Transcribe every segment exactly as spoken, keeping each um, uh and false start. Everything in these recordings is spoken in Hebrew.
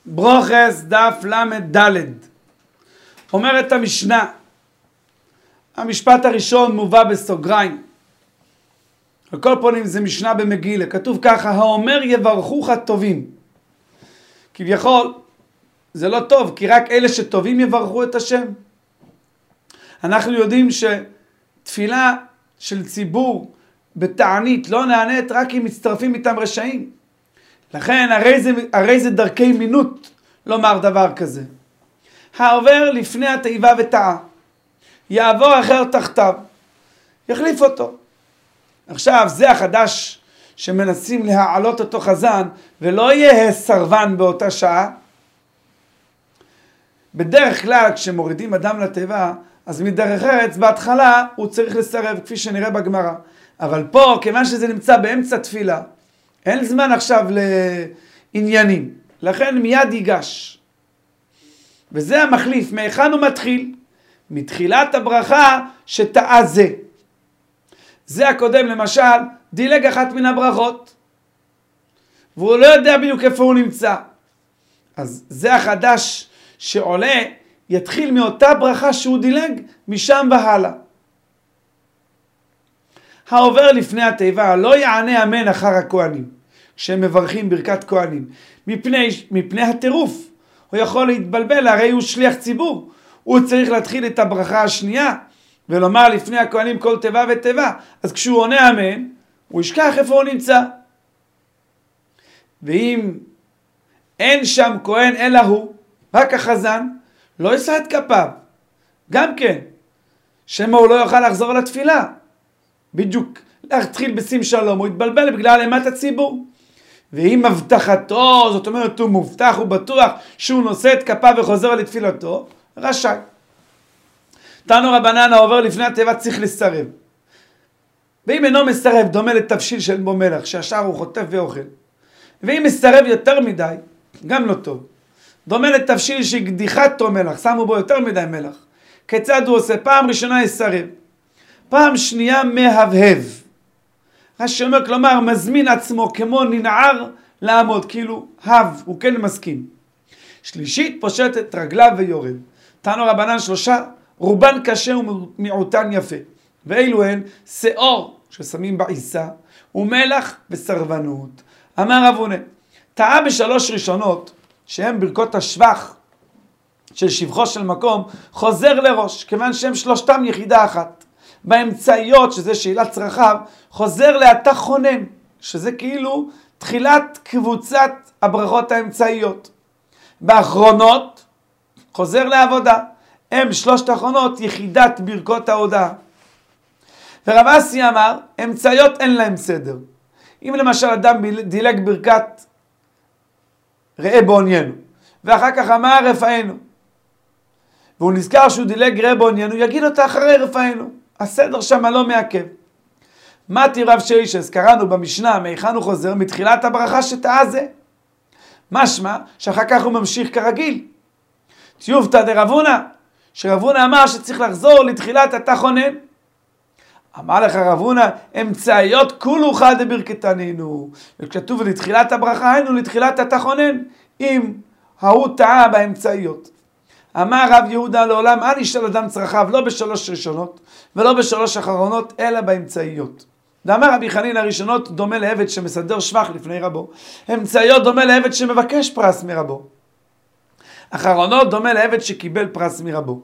ברוכס דף למד ד' אומרת המשנה, המשפט הראשון מובא בסוגריים, על כל פנים זה משנה במגילה, כתוב ככה, האומר יברכוך טובים. כביכול זה לא טוב, כי רק אלה שטובים יברכו את השם. אנחנו יודעים שתפילה של ציבור בתענית לא נענית רק אם מצטרפים איתם רשעים. לכן הרי זה, הרי זה דרכי מינות לומר דבר כזה. העובר לפני התיבה וטעה, יעבור אחר תחתיו, יחליף אותו. עכשיו זה החדש שמנסים להעלות אותו חזן, ולא יהיה סרבן באותה שעה. בדרך כלל כשמורידים אדם לתיבה, אז מדרך ארץ בהתחלה הוא צריך לסרב, כפי שנראה בגמרא. אבל פה, כיוון שזה נמצא באמצע תפילה, אין זמן עכשיו לעניינים, לכן מיד ייגש. וזה המחליף, מהיכן הוא מתחיל? מתחילת הברכה שטעה זה. זה הקודם למשל, דילג אחת מן הברכות, והוא לא יודע בדיוק איפה הוא נמצא. אז זה החדש שעולה, יתחיל מאותה ברכה שהוא דילג, משם והלאה. העובר לפני התיבה לא יענה אמן אחר הכהנים, כשהם מברכים ברכת כהנים, מפני, מפני הטירוף. הוא יכול להתבלבל, הרי הוא שליח ציבור. הוא צריך להתחיל את הברכה השנייה, ולומר לפני הכהנים כל תיבה ותיבה. אז כשהוא עונה אמן, הוא ישכח איפה הוא נמצא. ואם אין שם כהן אלא הוא, רק החזן, לא יישא את כפיו. גם כן, שמא הוא לא יוכל לחזור לתפילה. בדיוק להתחיל בשים שלום, הוא יתבלבל בגלל אימת הציבור. ואם מבטחתו, זאת אומרת הוא מובטח, הוא בטוח שהוא נושא את כפיו וחוזר לתפילתו, רשאי. תנו רבנן, העובר לפני התיבה צריך לסרב. ואם אינו מסרב, דומה לתבשיל של בו מלח, שהשאר הוא חוטף ואוכל. ואם מסרב יותר מדי, גם לא טוב. דומה לתבשיל שגדיחת תו מלח, שמו בו יותר מדי מלח. כיצד הוא עושה? פעם ראשונה יסרב. פעם שנייה מהבהב. רש"י אומר, כלומר, מזמין עצמו כמו ננער לעמוד, כאילו, הב, הוא כן מסכים. שלישית, פושט את רגליו ויורד. תנו רבנן שלושה, רובן קשה ומיעוטן יפה. ואלו הן, שאור ששמים בעיסה, ומלח וסרבנות. אמר רב הונא, טעה בשלוש ראשונות, שהן ברכות השבח של שבחו של מקום, חוזר לראש, כיוון שהם שלושתם יחידה אחת. באמצעיות, שזה שאלת צרכיו, חוזר לאתה חונן, שזה כאילו תחילת קבוצת הברכות האמצעיות. באחרונות, חוזר לעבודה. הם שלושת האחרונות יחידת ברכות ההודעה. ורב אסי אמר, אמצעיות אין להם סדר. אם למשל אדם דילג ברכת ראה בעניינו, ואחר כך אמר רפאנו, והוא נזכר שהוא דילג ראה בעניינו, יגיד אותה אחרי רפאנו. הסדר שם לא מעכב. מתי רב שיישס, קראנו במשנה, מהיכן הוא חוזר? מתחילת הברכה שטעה זה. משמע, שאחר כך הוא ממשיך כרגיל. תיובתא דרב הונא, שרב הונא אמר שצריך לחזור לתחילת אתה חונן. אמר לך רב הונא, אמצעיות כולו חד דברכתנינו. וכשכתוב לתחילת הברכה, היינו לתחילת אתה חונן, אם ההוא טעה באמצעיות. אמר רב יהודה לעולם, אל ישאל אדם צרכיו, לא בשלוש ראשונות, ולא בשלוש אחרונות, אלא באמצעיות. ואמר רבי חנין, הראשונות דומה לעבד שמסדר שבח לפני רבו. אמצעיות דומה לעבד שמבקש פרס מרבו. אחרונות דומה לעבד שקיבל פרס מרבו.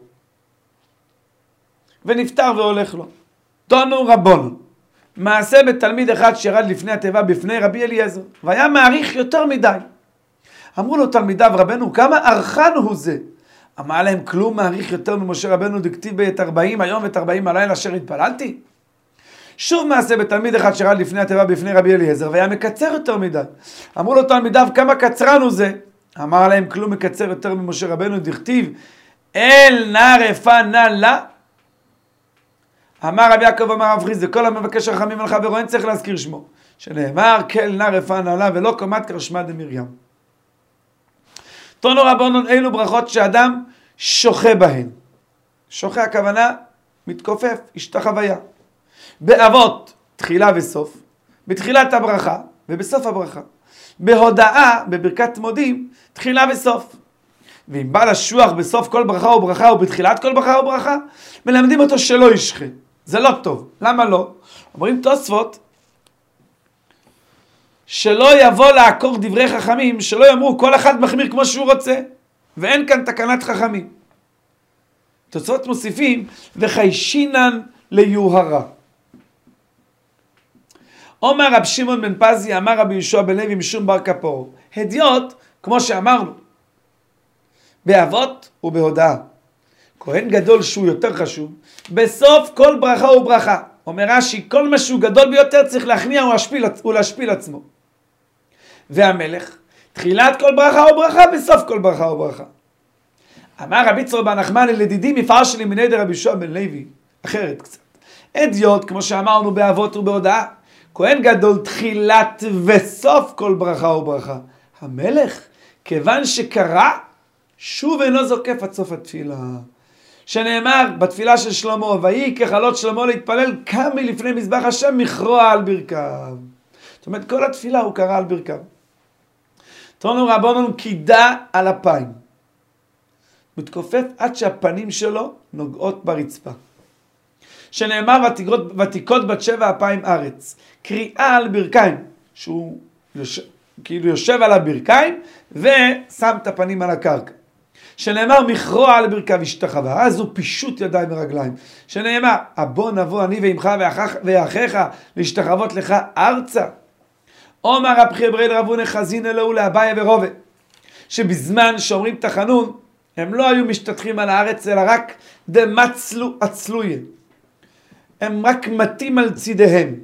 ונפטר והולך לו. תנו רבון, מעשה בתלמיד אחד שירד לפני התיבה בפני רבי אליעזר, והיה מעריך יותר מדי. אמרו לו תלמידיו, רבנו, כמה ארכן הוא זה? אמר להם, כלום מעריך יותר ממשה רבנו דכתיב בעת ארבעים היום ואת ארבעים הלילה אשר התפללתי. שוב מעשה בתלמיד אחד שירד לפני התיבה בפני רבי אליעזר, והיה מקצר יותר מדי. אמרו לו תלמידיו, כמה קצרן הוא זה? אמר להם, כלום מקצר יותר ממשה רבנו דכתיב אל נא רפא לה. אמר רבי יעקב אמר רב חיסדא, כל המבקש רחמים על חברו אין צריך להזכיר שמו, שנאמר כל נא רפא לה ולא קומת כרשמה דמרים. תנו רבנן, אלו ברכות שאדם שוחה בהן. שוחה הכוונה מתכופף, השתחוויה. באבות תחילה וסוף, בתחילת הברכה ובסוף הברכה. בהודעה, בברכת מודים, תחילה וסוף. ואם בא לשוח בסוף כל ברכה וברכה או בתחילת כל ברכה וברכה, מלמדים אותו שלא ישחה. זה לא טוב. למה לא? אומרים תוספות, שלא יבוא לעקור דברי חכמים, שלא יאמרו כל אחד מחמיר כמו שהוא רוצה, ואין כאן תקנת חכמים. תוספות מוסיפים, וחיישינן ליוהרה. אומר רב שמעון בן פזי, אמר רבי יהושע בן לוי משום בר כפור, הדיוט, כמו שאמרנו, באבות ובהודעה. כהן גדול שהוא יותר חשוב, בסוף כל ברכה וברכה. אומר רש"י, כל מה שהוא גדול ביותר צריך להכניע ולהשפיל, ולהשפיל עצמו. והמלך, תחילת כל ברכה וברכה, בסוף כל ברכה וברכה. אמר רבי צור בר נחמני לדידי מפרש לי מנדר רבי יהושע בן לוי, אחרת קצת. הדיוט, כמו שאמרנו באבות ובהודעה, כהן גדול תחילת וסוף כל ברכה וברכה. המלך, כיוון שקרא, שוב אינו זוקף עד סוף התפילה. שנאמר בתפילה של שלמה, ויהי ככלות שלמה להתפלל, קם מלפני מזבח השם מכרוע על ברכיו. זאת אומרת, כל התפילה הוא קרא על ברכיו. תראו רבוננו קידה על אפיים. מתכופף עד שהפנים שלו נוגעות ברצפה. שנאמר ותיקות בת שבע אפיים ארץ. קריאה על ברכיים, שהוא יושב, כאילו יושב על הברכיים ושם את הפנים על הקרקע. שנאמר מכרוע על ברכיו השתחווה, אז הוא פישוט ידיים ורגליים. שנאמר הבוא נבוא אני ועמך ואחיך להשתחוות לך ארצה. אומר רב חייא ברי לרב חזין אלוהו לאביי ורובה, שבזמן שאומרים תחנון הם לא היו משתטחים על הארץ אלא רק דמצלו עצלויה, הם רק מתים על צידיהם.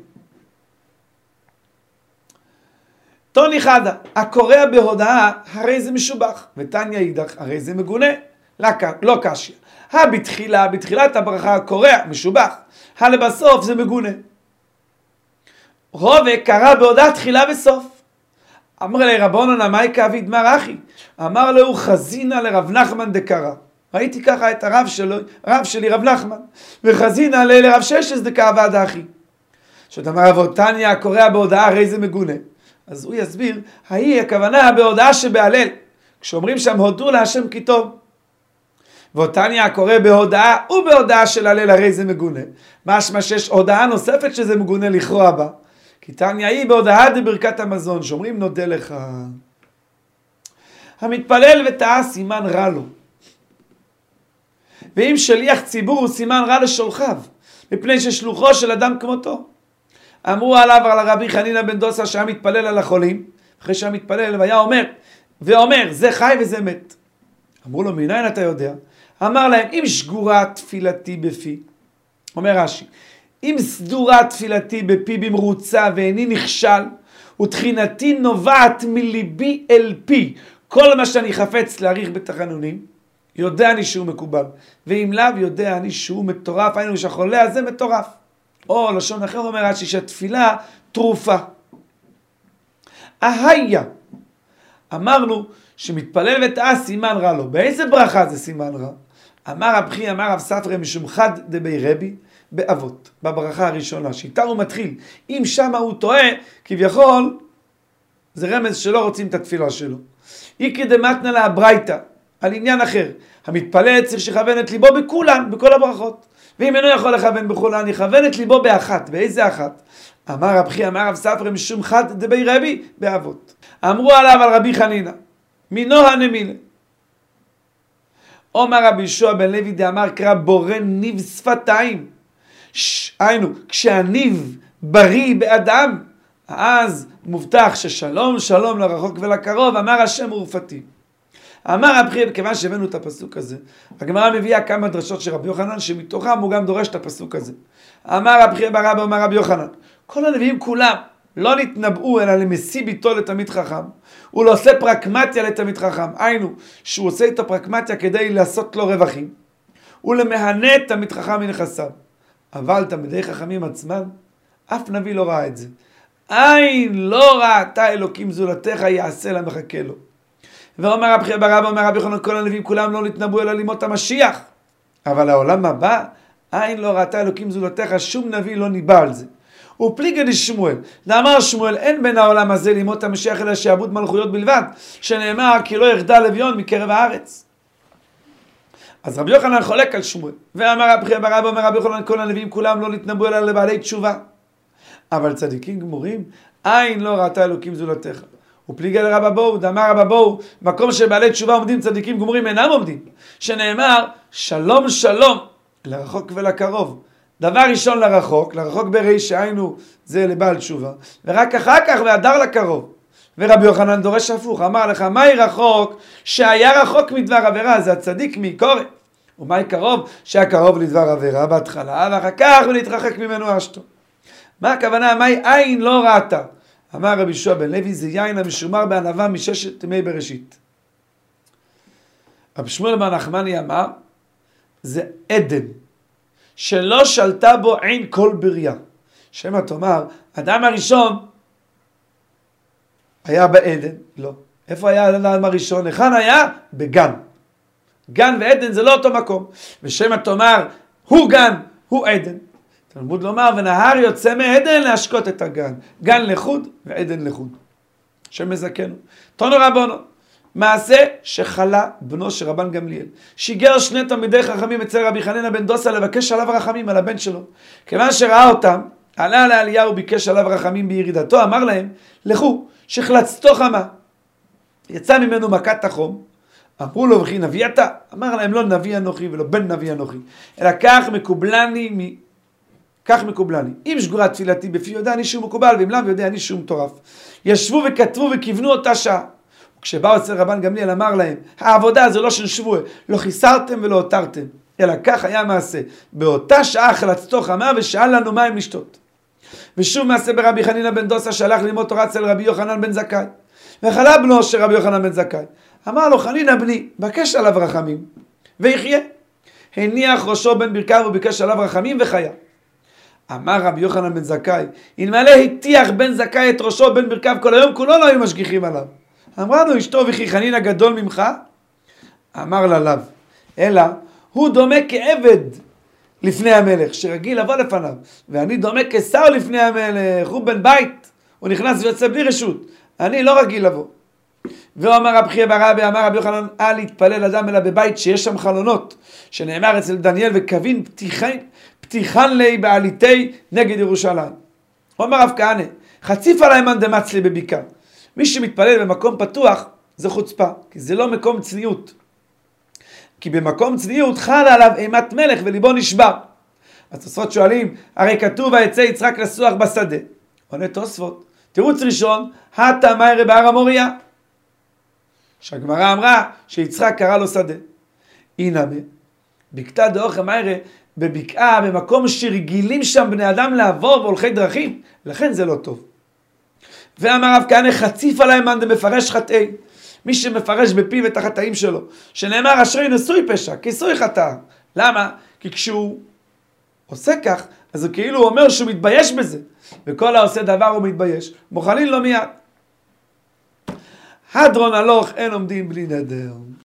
טוני חדה, הקורא בהודעה הרי זה משובח, ותניא אידך הרי זה מגונה, לא קשיא. הבתחילה, בתחילת הברכה הקורא משובח, הלבסוף זה מגונה. רובה קרא בהודעה תחילה וסוף. אמר לי רבונן אמאי כאביד מר אחי, אמר לו חזינה לרב נחמן דקרא. ראיתי ככה את הרב שלו, רב שלי רב נחמן, וחזינה לרב ששס דקעבד אחי. זאת אמר אבות תניא הקורא בהודעה הרי זה מגונה. אז הוא יסביר, ההיא הכוונה בהודעה שבהלל, כשאומרים שם הודו להשם כי טוב. ואותניה הקורא בהודעה ובהודעה של הלל הרי זה מגונה. משמע שיש הודעה נוספת שזה מגונה לכרוע בה. כי תניה היא בהודעה דברכת המזון, שאומרים נודה לך. המתפלל וטעה סימן רע לו. ואם שליח ציבור הוא סימן רע לשולחיו, מפני ששלוחו של אדם כמותו. אמרו עליו על הרבי חנינא בן דוסה שהיה מתפלל על החולים, אחרי שהיה מתפלל והיה אומר, ואומר זה חי וזה מת. אמרו לו מניין אתה יודע? אמר להם אם שגורה תפילתי בפי, אומר רש"י, אם סדורה תפילתי בפי במרוצה ואיני נכשל, ותחינתי נובעת מליבי אל פי, כל מה שאני חפץ להאריך בתחנונים, יודע אני שהוא מקובל, ואם לאו יודע אני שהוא מטורף, היינו שהחולה הזה מטורף. או לשון אחר אומר רש"י שהתפילה תרופה. אהיה, אמרנו שמתפלל וטעה סימן רע לו. באיזה ברכה זה סימן רע? אמר רב חייא אמר רב ספרא משום חד דבי רבי באבות, בברכה הראשונה, שאיתה הוא מתחיל. אם שמה הוא טועה, כביכול זה רמז שלא רוצים את התפילה שלו. איקי דמתנא לה ברייתא, על עניין אחר. המתפלל צריך שיכוון את ליבו בכולן, בכל הברכות. ואם אינו יכול לכוון בכולן, יכוון את ליבו באחת. באיזה אחת? אמר רב חייא אמר רב ספרא משום חד דבי רבי באבות. אמרו עליו על רבי חנינא, מנוה נמילה. אומר רבי יהושע בן לוי דאמר קרא בורא ניב שפתיים. היינו, כשהניב בריא באדם, אז מובטח ששלום שלום לרחוק ולקרוב, אמר השם ורפתי. אמר רבי חייא, כיוון שהבאנו את הפסוק הזה, הגמרא מביאה כמה דרשות של רבי יוחנן, שמתוכם הוא גם דורש את הפסוק הזה. אמר רבי חייא ברבא, אמר רבי יוחנן, כל הנביאים כולם לא נתנבאו אלא למשיא ביתו לתלמיד חכם. הוא לא עושה פרקמטיה לתלמיד חכם, היינו, שהוא עושה את הפרקמטיה כדי לעשות לו רווחים, ולמהנה את תלמיד חכם מנכסיו. אבל תלמידי חכמים עצמם, אף נביא לא ראה את זה. עין לא ראתה אלוקים זולתך יעשה לה מחכה לו. ואומר רבי חייא ברבא, אומר רבי יוחנן, כל הנביאים כולם לא נתנבאו אלא לימות המשיח. אבל העולם הבא, עין לא ראתה אלוקים זולתך, שום נביא לא ניבא על זה. ופליגה דשמואל. ואמר שמואל, אין בין העולם הזה לימות המשיח אלא שעבוד מלכויות בלבד, שנאמר כי לא יחדל אביון מקרב הארץ. אז רבי יוחנן חולק על שמואל, ואמר רבי חייא בר אבא, אומר רבי יוחנן, כל הנביאים כולם לא נתנבאו אלא לבעלי תשובה. אבל צדיקים גמורים, עין לא ראתה אלוקים זולתך. ופליגה לרב אבוהו, דאמר רב אבוהו, מקום שבעלי תשובה עומדים צדיקים גמורים אינם עומדים, שנאמר שלום שלום לרחוק ולקרוב. דבר ראשון לרחוק, לרחוק בריש שהיינו זה לבעל תשובה, ורק אחר כך והדר לקרוב. ורבי יוחנן דורש הפוך, אמר לך, מהי רחוק שהיה רחוק מדבר עבירה, זה הצדיק מקורא, ומהי קרוב שהיה קרוב לדבר עבירה בהתחלה, ואחר כך ולהתרחק ממנו אשתו. מה הכוונה? מהי עין לא ראתה? אמר רבי יהושע בן לוי, זה יין המשומר בענווה מששת ימי בראשית. רבי שמואל בר נחמני אמר, זה עדן שלא שלטה בו עין כל בריאה. שמא תאמר, האדם הראשון היה בעדן. לא. איפה היה האדם הראשון? היכן היה? בגן. גן ועדן זה לא אותו מקום. ושמא תאמר, הוא גן, הוא עדן. תלמוד לומר, ונהר יוצא מעדן להשקות את הגן. גן לחוד ועדן לחוד. שמזכנו. תונו רבונו, מעשה שחלה בנו של רבן גמליאל. שיגר שני תלמידי חכמים אצל רבי חנינא בן דוסא לבקש עליו רחמים על הבן שלו. כיוון שראה אותם, עלה לעלייה וביקש עליו רחמים בירידתו, אמר להם, לכו, שחלצתו חמה. יצא ממנו מכת החום. אמרו לו, וכי נביא אתה? אמר להם, לא נביא אנוכי ולא בן נביא אנוכי, אלא כך מקובלני מ... כך מקובלני. אם שגורה תפילתי בפי יודע אני שהוא מקובל, ואם לאו יודע אני שהוא מטורף. ישבו וכתבו וכיוונו אותה שעה. וכשבאו אצל רבן גמליאל אמר להם, העבודה זה לא של שבוע, לא חיסרתם ולא הותרתם, אלא כך היה מעשה. באותה שעה חלצתו חמה ושאל לנו מים לשתות. ושוב מעשה ברבי חנינא בן דוסא שהלך ללמוד תורה אצל רבי יוחנן בן זכאי. וחלה בנו של רבי יוחנן בן זכאי. אמר לו, חנינא בני, בקש עליו רחמים ויחיה. הניח ראשו בין ברכיו וביקש עליו רחמים וחיה. אמר רבי יוחנן בן זכאי, אלמלא הטיח בן זכאי את ראשו בין ברכיו כל היום, כולו לא היו משגיחים עליו. אמרה לו אשתו, וכי חנינא גדול ממך? אמר לה לאו, אלא הוא דומה כעבד לפני המלך, שרגיל לבוא לפניו, ואני דומה כשר לפני המלך, הוא בן בית, הוא נכנס ויוצא בלי רשות, אני לא רגיל לבוא. ואמר רבי חייא בר אבא, אמר רבי יוחנן, אל יתפלל אדם אלא בבית שיש שם חלונות, שנאמר אצל דניאל, וקבין פתיחן, פתיחן לי בעליתי נגד ירושלים. הוא אמר רב כהנא, חציף עלי מאן דמצלי בבקעה. מי שמתפלל במקום פתוח זה חוצפה, כי זה לא מקום צניעות. כי במקום צניעות חלה עליו אימת מלך וליבו נשבר. אז תוספות שואלים, הרי כתוב ויצא יצחק לסוח בשדה. עונה תוספות, תירוץ ראשון, הטה מיירה בהר המוריה. שהגמרא אמרה שיצחק קרא לו שדה. הנה בקתא דאורחא מיירה, בבקעה, במקום שרגילים שם בני אדם לעבור והולכי דרכים, לכן זה לא טוב. ואמר רב כהנא, חציף עליי מאן דמפרש חטאי, מי שמפרש בפיו את החטאים שלו, שנאמר אשרי נשוי פשע, כיסוי חטא. למה? כי כשהוא עושה כך, אז הוא כאילו אומר שהוא מתבייש בזה, וכל העושה דבר הוא מתבייש, מוכלין לו מיד. הדרון הלוך אין עומדים בלי נדר.